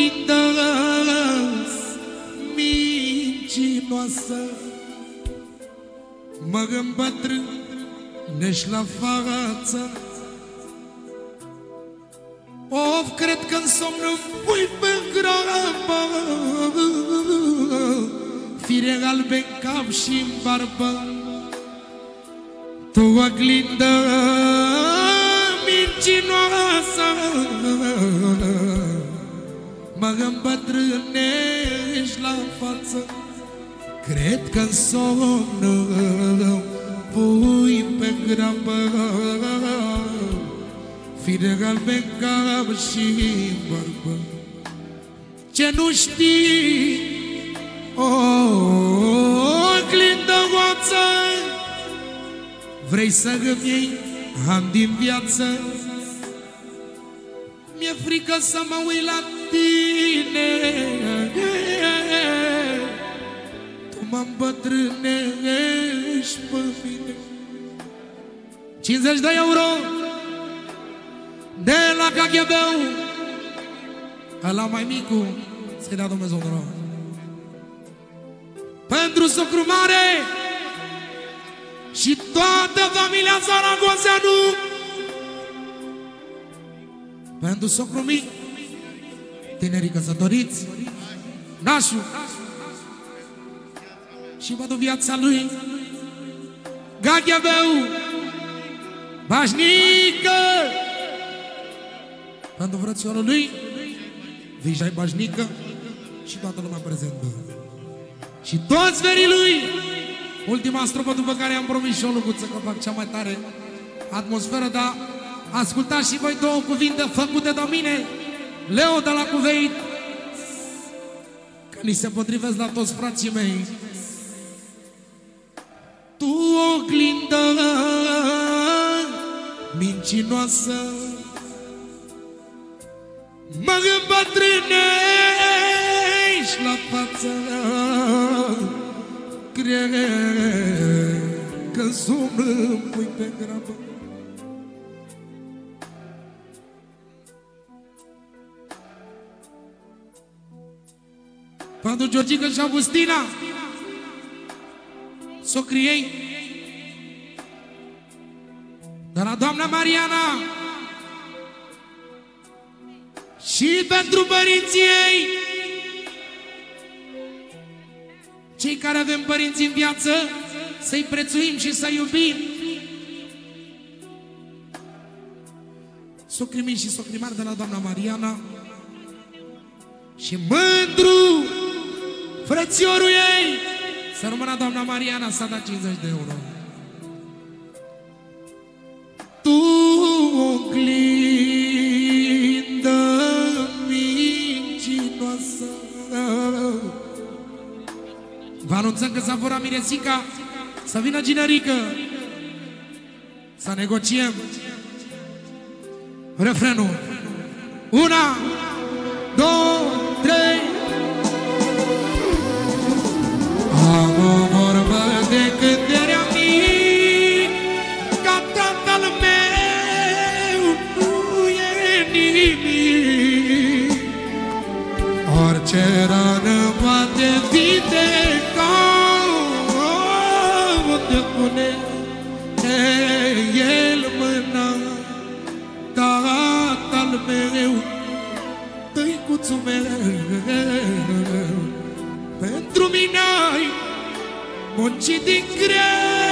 oglindă mincinoasă, mă îmbătrânești la față. Of, cred că-n somn îmi pui pe grabă fire albe în cap și-n barbă. Tu oglindă mincinoasă, mă îmbătrânești la față. Cred că-n somn îmi pui pe grabă fire albe în cap și-n barbă. Ce nu știi, oglindă goață, vrei să îmi iei ani din viață. Mi-e frică să mă uit la tine, tu mă îmbătrânești pe mine. 50 de euro de la KGB-ul, ăla mai micu, să-i dea Dumnezeu noroc. Pentru socru mare și toată familia Zaragozeanu. Pentru socru mic, tinerii căsătoriți, nașul și pentru viața lui, Gaghiabeu, Bașnică. Pentru frățiorul lui, Vijay Bașnică și toată lumea prezentă. Și toți verii lui. Ultima strofă după care am promis și o lucruță că fac cea mai tare atmosferă, dar ascultați și voi două cuvinte făcute de mine, Leo de la Cuveit, că ni se potrivesc la toți frații mei. Tu oglindă mincinoasă, mă îmbătrânești la față. Cred că somn îmi pui pe grabă. Pentru Georgica și Augustina, socrii ei, de la doamna Mariana, și pentru părinții ei, cei care avem părinți în viață, să-i prețuim și să iubim. Socrii mei și socrii mari de la doamna Mariana și mândru frățiorul ei, să rămână doamna Mariana, s-a dat 50 de euro. Tu oglindă mincinoasă, vă anunțăm că s-a furat Miresica, să vină Ginerică, să negociem refrenul. 1, 2, 3. Am o vorbă de când eram mic, ca tatăl meu nu e nimic. Orice rană poate vindeca, unde pune el mâna, tatăl meu, tăicuțul meu. Pentru mine ai muncit din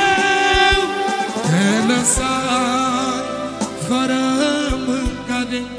greu, te lăsai fără mâncare.